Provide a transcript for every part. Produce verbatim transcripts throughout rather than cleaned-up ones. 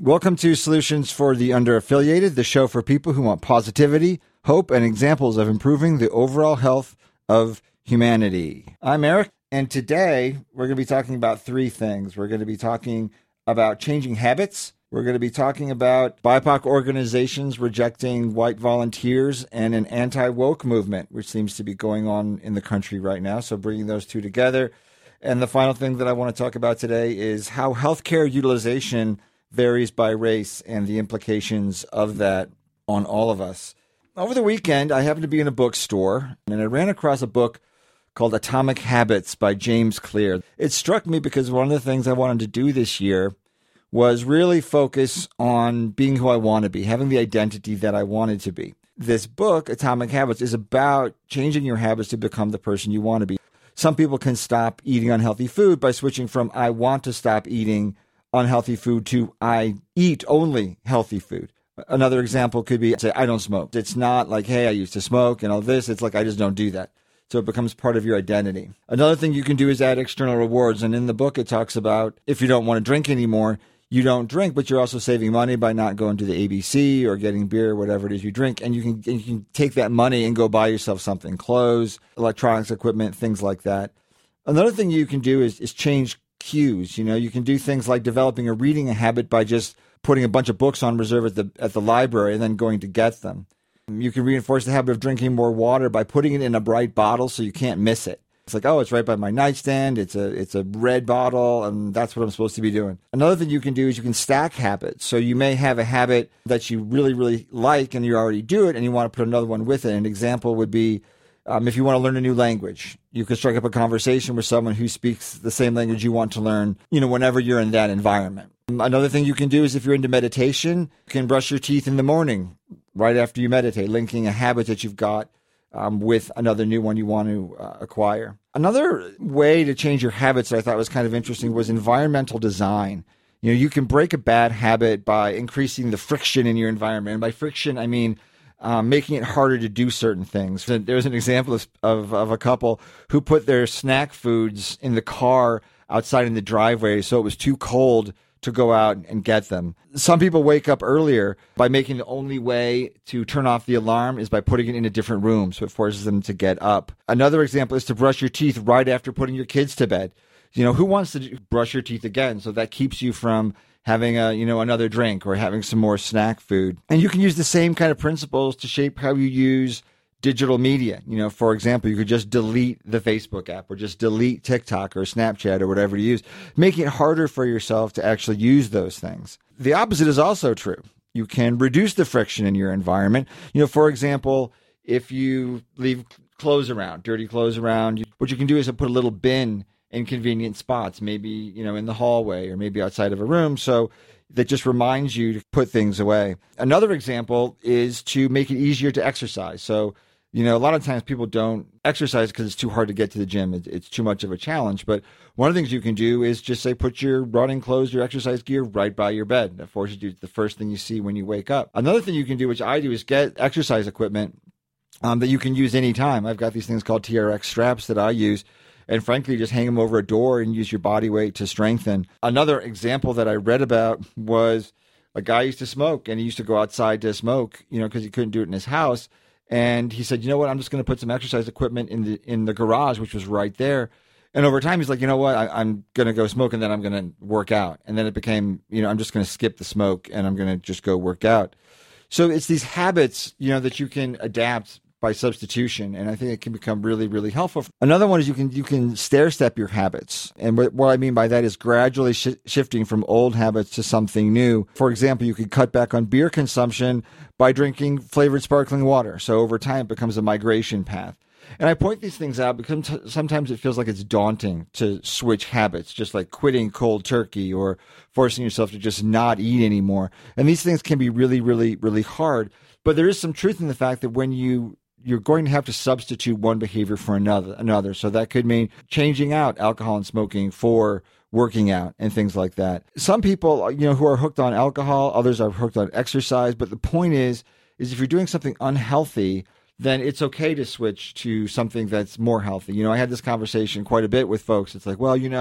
Welcome to Solutions for the Underaffiliated, the show for people who want positivity, hope, and examples of improving the overall health of humanity. I'm Eric, and today we're going to be talking about three things. We're going to be talking about changing habits. We're going to be talking about B I P O C organizations rejecting white volunteers and an anti-woke movement, which seems to be going on in the country right now. So bringing those two together. And the final thing that I want to talk about today is how healthcare utilization varies by race and the implications of that on all of us. Over the weekend, I happened to be in a bookstore, and I ran across a book called Atomic Habits by James Clear. It struck me because one of the things I wanted to do this year was really focus on being who I want to be, having the identity that I wanted to be. This book, Atomic Habits, is about changing your habits to become the person you want to be. Some people can stop eating unhealthy food by switching from I want to stop eating unhealthy food to I eat only healthy food. Another example could be, say, I don't smoke. It's not like, hey, I used to smoke and all this. It's like, I just don't do that. So it becomes part of your identity. Another thing you can do is add external rewards. And in the book, it talks about if you don't want to drink anymore, you don't drink, but you're also saving money by not going to the A B C or getting beer, whatever it is you drink. And you can, and you can take that money and go buy yourself something, clothes, electronics, equipment, things like that. Another thing you can do is, is change cues. You know, you can do things like developing a reading habit by just putting a bunch of books on reserve at the at the library and then going to get them. You can reinforce the habit of drinking more water by putting it in a bright bottle so you can't miss it. It's like, oh, it's right by my nightstand. It's a it's a red bottle, and that's what I'm supposed to be doing. Another thing you can do is you can stack habits. So you may have a habit that you really, really like, and you already do it, and you want to put another one with it. An example would be Um, if you want to learn a new language, you can strike up a conversation with someone who speaks the same language you want to learn, you know, whenever you're in that environment. Another thing you can do is if you're into meditation, you can brush your teeth in the morning right after you meditate, linking a habit that you've got um, with another new one you want to uh, acquire. Another way to change your habits that I thought was kind of interesting was environmental design. You know, you can break a bad habit by increasing the friction in your environment. And by friction, I mean Um, making it harder to do certain things. There was an example of, of, of a couple who put their snack foods in the car outside in the driveway so it was too cold to go out and get them. Some people wake up earlier by making the only way to turn off the alarm is by putting it in a different room, so it forces them to get up. Another example is to brush your teeth right after putting your kids to bed. You know, who wants to brush your teeth again? So that keeps you from having a, you know, another drink or having some more snack food. And you can use the same kind of principles to shape how you use digital media. You know, for example, you could just delete the Facebook app or just delete TikTok or Snapchat or whatever you use, making it harder for yourself to actually use those things. The opposite is also true. You can reduce the friction in your environment. You know, for example, if you leave clothes around, dirty clothes around, what you can do is put a little bin in convenient spots, maybe, you know, in the hallway or maybe outside of a room. So that just reminds you to put things away. Another example is to make it easier to exercise. So, you know, a lot of times people don't exercise because it's too hard to get to the gym. It's too much of a challenge. But one of the things you can do is just say, put your running clothes, your exercise gear right by your bed. That forces you to the first thing you see when you wake up. Another thing you can do, which I do, is get exercise equipment um, that you can use anytime. I've got these things called T R X straps that I use. And frankly, just hang them over a door and use your body weight to strengthen. Another example that I read about was a guy used to smoke, and he used to go outside to smoke, you know, because he couldn't do it in his house. And he said, you know what, I'm just going to put some exercise equipment in the in the garage, which was right there. And over time, he's like, you know what, I, I'm going to go smoke, and then I'm going to work out. And then it became, you know, I'm just going to skip the smoke, and I'm going to just go work out. So it's these habits, you know, that you can adapt by substitution, and I think it can become really, really helpful. Another one is you can you can stair-step your habits, and what, what I mean by that is gradually sh- shifting from old habits to something new. For example, you could cut back on beer consumption by drinking flavored sparkling water, so over time it becomes a migration path. And I point these things out because sometimes it feels like it's daunting to switch habits, just like quitting cold turkey or forcing yourself to just not eat anymore. And these things can be really, really, really hard, but there is some truth in the fact that when you you're going to have to substitute one behavior for another. another. So that could mean changing out alcohol and smoking for working out and things like that. Some people, you know, who are hooked on alcohol, others are hooked on exercise. But the point is, is if you're doing something unhealthy, then it's okay to switch to something that's more healthy. You know, I had this conversation quite a bit with folks. It's like, well, you know,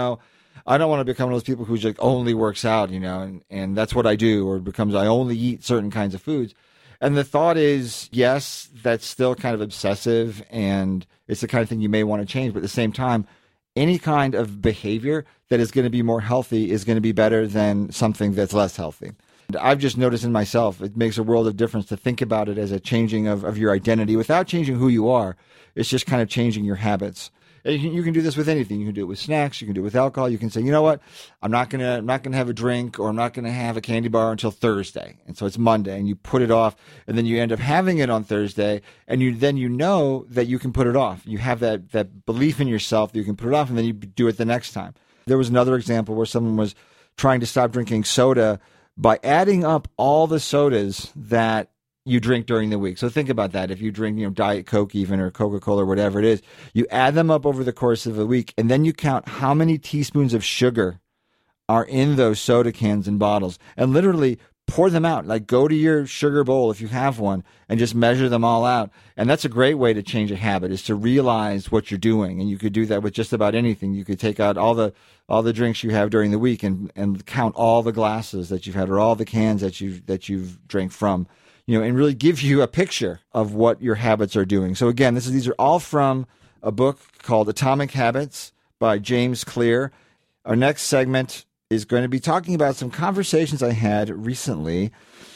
I don't want to become one of those people who just only works out, you know, and, and that's what I do, or it becomes I only eat certain kinds of foods. And the thought is, yes, that's still kind of obsessive, and it's the kind of thing you may want to change. But at the same time, any kind of behavior that is going to be more healthy is going to be better than something that's less healthy. And I've just noticed in myself, it makes a world of difference to think about it as a changing of, of your identity without changing who you are. It's just kind of changing your habits. And you can, you can do this with anything. You can do it with snacks. You can do it with alcohol. You can say, you know what, I'm not gonna, I'm not gonna have a drink, or I'm not gonna have a candy bar until Thursday. And so it's Monday, and you put it off, and then you end up having it on Thursday, and you then you know that you can put it off. You have that that belief in yourself that you can put it off, and then you do it the next time. There was another example where someone was trying to stop drinking soda by adding up all the sodas that you drink during the week. So think about that. If you drink, you know, Diet Coke even, or Coca-Cola, or whatever it is, you add them up over the course of a week, and then you count how many teaspoons of sugar are in those soda cans and bottles, and literally pour them out. Like, go to your sugar bowl if you have one and just measure them all out. And that's a great way to change a habit, is to realize what you're doing. And you could do that with just about anything. You could take out all the all the drinks you have during the week and and count all the glasses that you've had, or all the cans that you that you've drank from. You know, and really give you a picture of what your habits are doing. So again, this is these are all from a book called Atomic Habits by James Clear. Our next segment is going to be talking about some conversations I had recently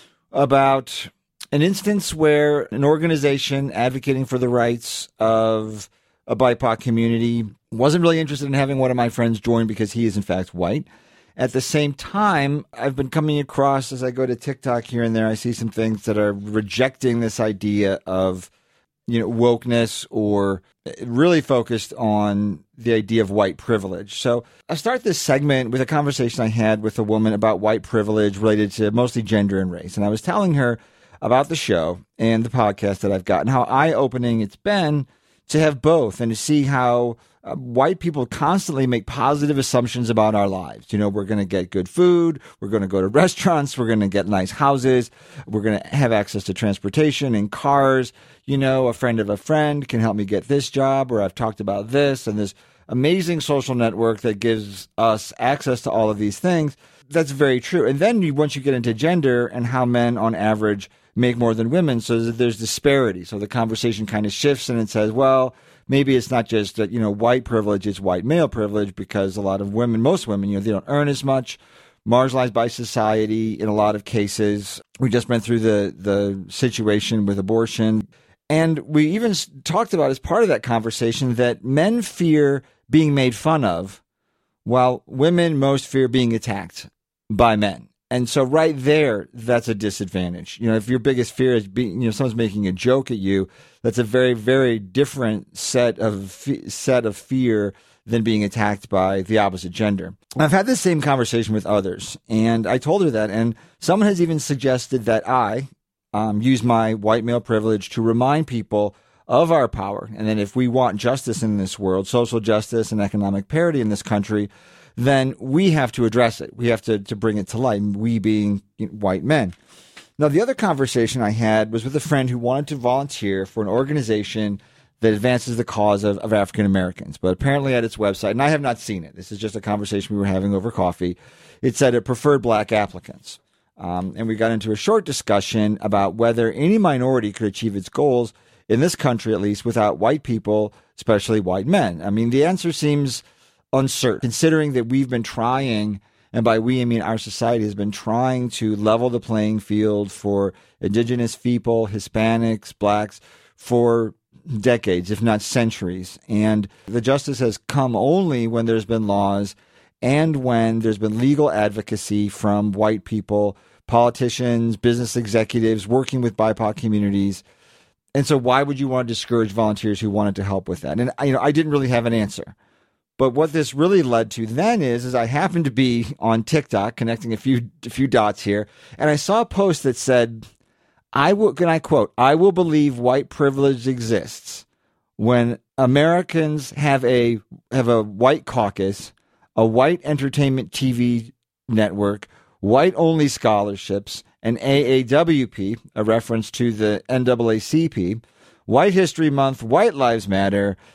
about an instance where an organization advocating for the rights of a B I P O C community wasn't really interested in having one of my friends join because he is in fact white. At the same time, I've been coming across, as I go to TikTok here and there, I see some things that are rejecting this idea of, you know, wokeness, or really focused on the idea of white privilege. So I'll start this segment with a conversation I had with a woman about white privilege related to mostly gender and race. And I was telling her about the show and the podcast that I've got, and how eye-opening it's been to have both, and to see how Uh, white people constantly make positive assumptions about our lives. You know, we're going to get good food. We're going to go to restaurants. We're going to get nice houses. We're going to have access to transportation and cars. You know, a friend of a friend can help me get this job, or I've talked about this, and this amazing social network that gives us access to all of these things. That's very true. And then you, once you get into gender and how men on average make more than women, so that there's disparity. So the conversation kind of shifts, and it says, well, maybe it's not just that, you know, white privilege, it's white male privilege, because a lot of women, most women, you know, they don't earn as much, marginalized by society in a lot of cases. We just went through the, the situation with abortion. And we even talked about, as part of that conversation, that men fear being made fun of, while women most fear being attacked by men. And so right there, that's a disadvantage. You know, if your biggest fear is being, you know, someone's making a joke at you, that's a very, very different set of set of fear than being attacked by the opposite gender. I've had this same conversation with others, and I told her that, and someone has even suggested that I um, use my white male privilege to remind people of our power, and then if we want justice in this world, social justice and economic parity in this country, then we have to address it. We have to, to bring it to light, we being, you know, white men. Now, the other conversation I had was with a friend who wanted to volunteer for an organization that advances the cause of, of African Americans. But apparently at its website, and I have not seen it, this is just a conversation we were having over coffee, it said it preferred black applicants. Um, and we got into a short discussion about whether any minority could achieve its goals, in this country at least, without white people, especially white men. I mean, the answer seems uncertain, considering that we've been trying, and by we I mean our society has been trying to level the playing field for indigenous people, Hispanics, blacks, for decades, if not centuries. And the justice has come only when there's been laws and when there's been legal advocacy from white people, politicians, business executives working with B I P O C communities. And so why would you want to discourage volunteers who wanted to help with that? And you know, I didn't really have an answer. But what this really led to then is, is I happened to be on TikTok, connecting a few a few dots here, and I saw a post that said, I will, can I quote, I will believe white privilege exists when Americans have a have a white caucus, a white entertainment T V network, white-only scholarships, an A A W P, a reference to the N double A C P, White History Month, White Lives Matter,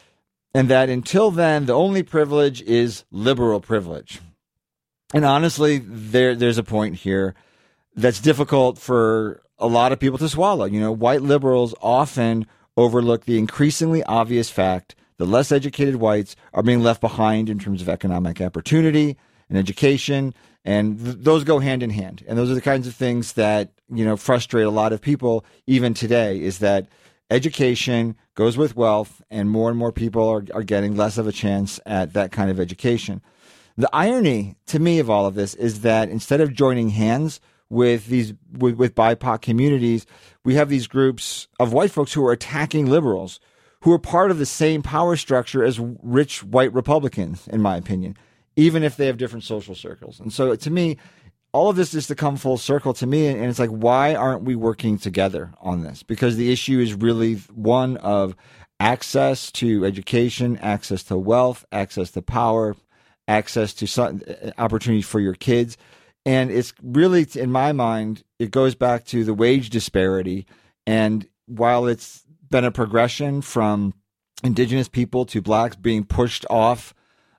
and that until then, the only privilege is liberal privilege. And honestly, there there's a point here that's difficult for a lot of people to swallow. You know, white liberals often overlook the increasingly obvious fact that less educated whites are being left behind in terms of economic opportunity and education, and th- those go hand in hand. And those are the kinds of things that, you know, frustrate a lot of people even today, is that education goes with wealth, and more and more people are, are getting less of a chance at that kind of education. The irony to me of all of this is that instead of joining hands with these with, with B I P O C communities, we have these groups of white folks who are attacking liberals, who are part of the same power structure as rich white Republicans, in my opinion, even if they have different social circles. And so to me, all of this is to come full circle to me. And it's like, why aren't we working together on this? Because the issue is really one of access to education, access to wealth, access to power, access to some opportunities for your kids. And it's really, in my mind, it goes back to the wage disparity. And while it's been a progression from indigenous people to blacks being pushed off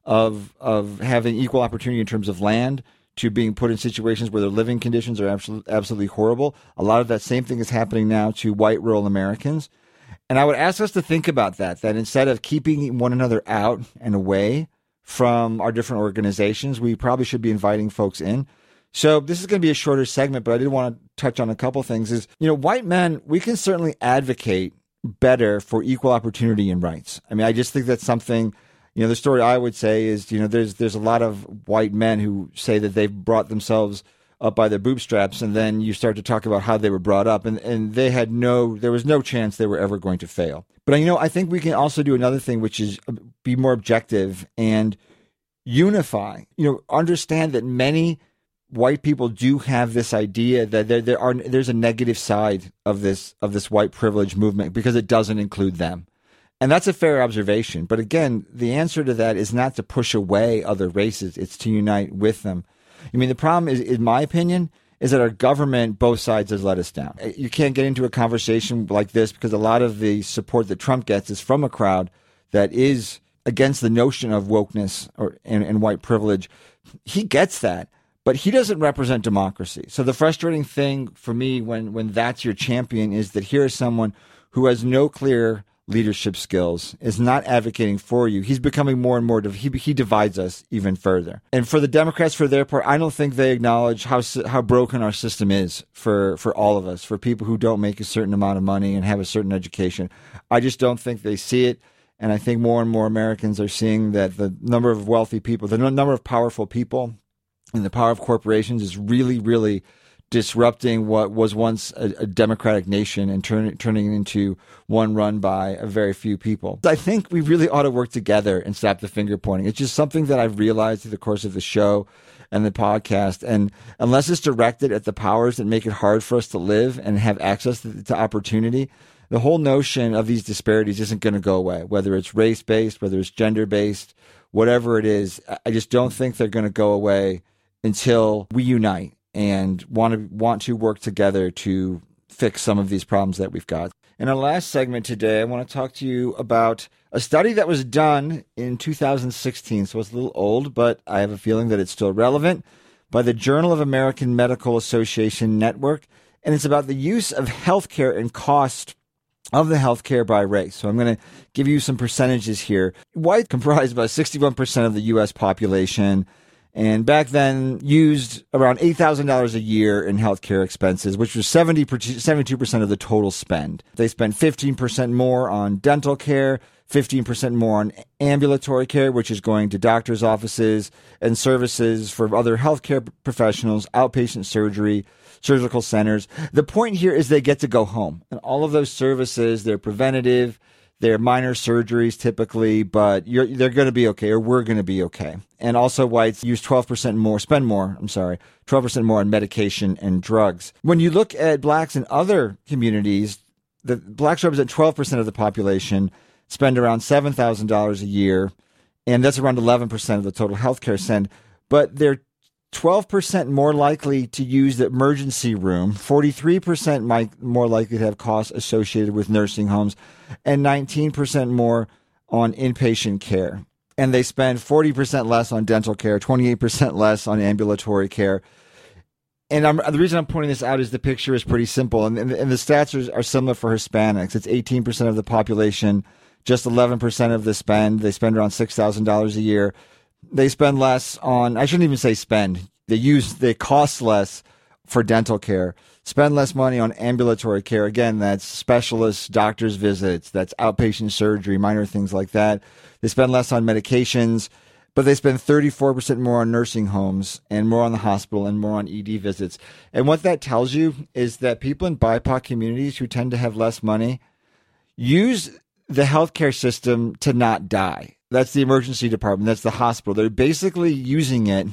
of of having equal opportunity in terms of land to being put in situations where their living conditions are absolutely, absolutely horrible, a lot of that same thing is happening now to white rural Americans. And I would ask us to think about that, that instead of keeping one another out and away from our different organizations, we probably should be inviting folks in. So this is going to be a shorter segment, but I did want to touch on a couple things. Is, you know, white men, we can certainly advocate better for equal opportunity and rights. I mean, I just think that's something, you know, the story I would say is, you know, there's there's a lot of white men who say that they've brought themselves up by their bootstraps, and then you start to talk about how they were brought up, and, and they had no, there was no chance they were ever going to fail. But, you know, I think we can also do another thing, which is be more objective and unify, you know, understand that many white people do have this idea that there there are there's a negative side of this of this white privilege movement because it doesn't include them. And that's a fair observation. But again, the answer to that is not to push away other races, it's to unite with them. I mean, the problem is, in my opinion, is that our government, both sides, has let us down. You can't get into a conversation like this because a lot of the support that Trump gets is from a crowd that is against the notion of wokeness or and, and white privilege. He gets that. But he doesn't represent democracy. So the frustrating thing for me when, when that's your champion is that here is someone who has no clear leadership skills, is not advocating for you. He's becoming more and more, he, he divides us even further. And for the Democrats, for their part, I don't think they acknowledge how how broken our system is for, for all of us, for people who don't make a certain amount of money and have a certain education. I just don't think they see it. And I think more and more Americans are seeing that the number of wealthy people, the number of powerful people, and the power of corporations is really, really disrupting what was once a, a democratic nation and turn, turning it into one run by a very few people. I think we really ought to work together and stop the finger pointing. It's just something that I've realized through the course of the show and the podcast. And unless it's directed at the powers that make it hard for us to live and have access to, to opportunity, the whole notion of these disparities isn't going to go away, whether it's race-based, whether it's gender-based, whatever it is. I just don't think they're going to go away until we unite and want to want to work together to fix some of these problems that we've got. In our last segment today, I want to talk to you about a study that was done in two thousand sixteen, so it's a little old, but I have a feeling that it's still relevant, by the Journal of American Medical Association Network, and it's about the use of healthcare and cost of the healthcare by race. So I'm going to give you some percentages here. White comprised about sixty-one percent of the U S population, and back then used around eight thousand dollars a year in healthcare expenses, which was seventy, seventy-two percent of the total spend. They spent fifteen percent more on dental care, fifteen percent more on ambulatory care, which is going to doctors' offices and services for other healthcare professionals, outpatient surgery, surgical centers. The point here is they get to go home. And all of those services, they're preventative, they're minor surgeries typically, but you're, they're going to be okay, or we're going to be okay. And also whites use twelve percent more, spend more, I'm sorry, twelve percent more on medication and drugs. When you look at blacks in other communities, the blacks represent twelve percent of the population, spend around seven thousand dollars a year, and that's around eleven percent of the total healthcare spend. But they're twelve percent more likely to use the emergency room, forty-three percent might more likely to have costs associated with nursing homes, and nineteen percent more on inpatient care. And they spend forty percent less on dental care, twenty-eight percent less on ambulatory care. And I'm, the reason I'm pointing this out is the picture is pretty simple. And, and, and the stats are, are similar for Hispanics. It's eighteen percent of the population, just eleven percent of the spend. They spend around six thousand dollars a year. They spend less on, I shouldn't even say spend. They use, they cost less for dental care, spend less money on ambulatory care. Again, that's specialists, doctor's visits, that's outpatient surgery, minor things like that. They spend less on medications, but they spend thirty-four percent more on nursing homes and more on the hospital and more on E D visits. And what that tells you is that people in B I P O C communities who tend to have less money use the healthcare system to not die. That's the emergency department. That's the hospital. They're basically using it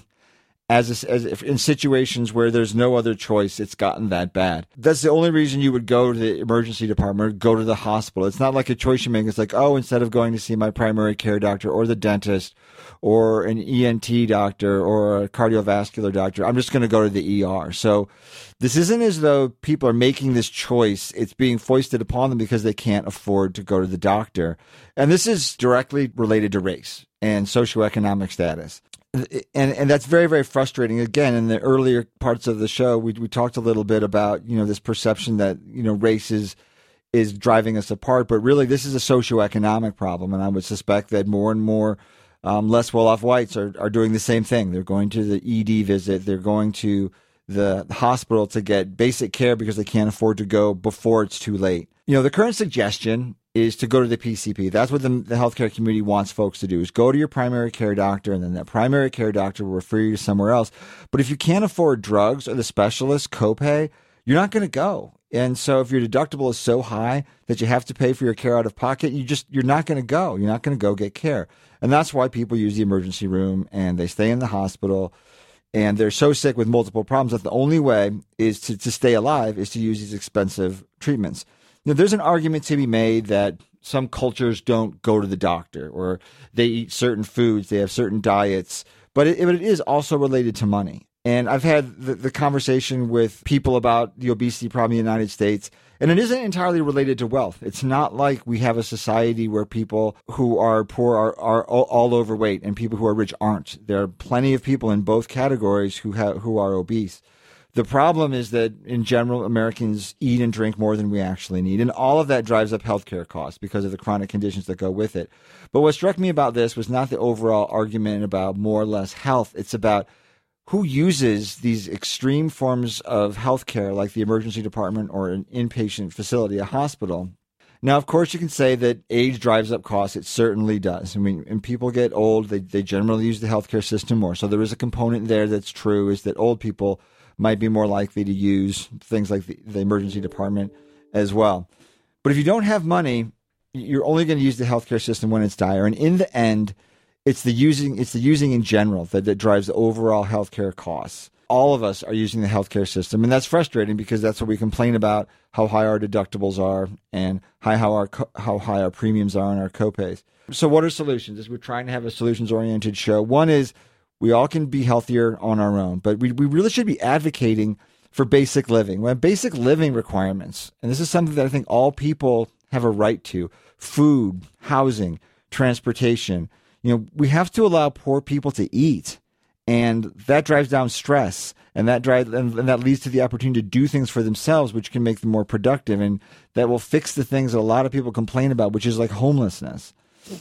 as, a, as if in situations where there's no other choice, it's gotten that bad. That's the only reason you would go to the emergency department or go to the hospital. It's not like a choice you make. It's like, oh, instead of going to see my primary care doctor or the dentist or an E N T doctor or a cardiovascular doctor, I'm just going to go to the E R. So this isn't as though people are making this choice. It's being foisted upon them because they can't afford to go to the doctor. And this is directly related to race and socioeconomic status. And and that's very, very frustrating. Again, in the earlier parts of the show, we we talked a little bit about, you know, this perception that, you know, race is, is driving us apart. But really, this is a socioeconomic problem. And I would suspect that more and more um, less well-off whites are, are doing the same thing. They're going to the E D visit. They're going to the hospital to get basic care because they can't afford to go before it's too late. You know, the current suggestion is to go to the P C P. That's what the, the healthcare community wants folks to do, is go to your primary care doctor, and then that primary care doctor will refer you to somewhere else. But if you can't afford drugs or the specialist copay, you're not going to go. And so if your deductible is so high that you have to pay for your care out of pocket, you just, you're not going to go. You're not going to go get care. And that's why people use the emergency room and they stay in the hospital. And they're so sick with multiple problems that the only way is to, to stay alive is to use these expensive treatments. Now, there's an argument to be made that some cultures don't go to the doctor or they eat certain foods, they have certain diets, but it, but it is also related to money. And I've had the, the conversation with people about the obesity problem in the United States, and it isn't entirely related to wealth. It's not like we have a society where people who are poor are, are all, all overweight and people who are rich aren't. There are plenty of people in both categories who have, who are obese. The problem is that, in general, Americans eat and drink more than we actually need, and all of that drives up healthcare costs because of the chronic conditions that go with it. But what struck me about this was not the overall argument about more or less health. It's about who uses these extreme forms of healthcare, like the emergency department or an inpatient facility, a hospital. Now, of course, you can say that age drives up costs. It certainly does. I mean, when people get old, they, they generally use the healthcare system more. So there is a component there that's true, is that old people might be more likely to use things like the, the emergency department as well. But if you don't have money, you're only going to use the healthcare system when it's dire. And in the end, it's the using it's the using in general that, that drives the overall healthcare costs. All of us are using the healthcare system, and that's frustrating because that's what we complain about, how high our deductibles are and high, how our how high our premiums are and our copays. So what are solutions? As we're trying to have a solutions-oriented show. One is we all can be healthier on our own, but we, we really should be advocating for basic living. We have basic living requirements, and this is something that I think all people have a right to: food, housing, transportation. You know, we have to allow poor people to eat, and that drives down stress, and that drives and, and that leads to the opportunity to do things for themselves, which can make them more productive, and that will fix the things that a lot of people complain about, which is like homelessness.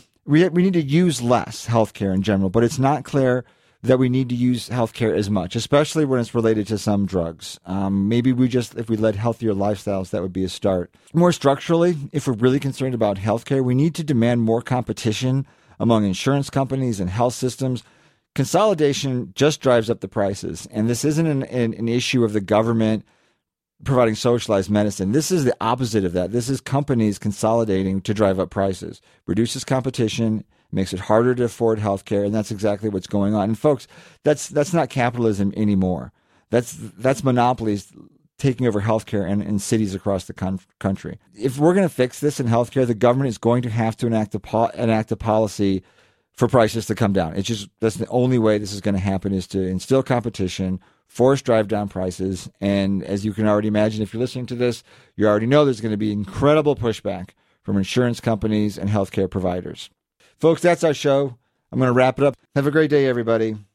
We we need to use less healthcare in general, but it's not clear that we need to use healthcare as much, especially when it's related to some drugs. Um, maybe we just, if we led healthier lifestyles, that would be a start. More structurally, if we're really concerned about healthcare, we need to demand more competition among insurance companies and health systems. Consolidation just drives up the prices. And this isn't an, an, an issue of the government providing socialized medicine. This is the opposite of that. This is companies consolidating to drive up prices, reduces competition, makes it harder to afford healthcare, and that's exactly what's going on. And folks, that's that's not capitalism anymore. That's that's monopolies taking over healthcare in, in cities across the con- country. If we're going to fix this in healthcare, the government is going to have to enact a po- enact a policy for prices to come down. It's just that's the only way this is going to happen, is to instill competition, force drive down prices, and as you can already imagine, if you're listening to this, you already know there's going to be incredible pushback from insurance companies and healthcare providers. Folks, that's our show. I'm going to wrap it up. Have a great day, everybody.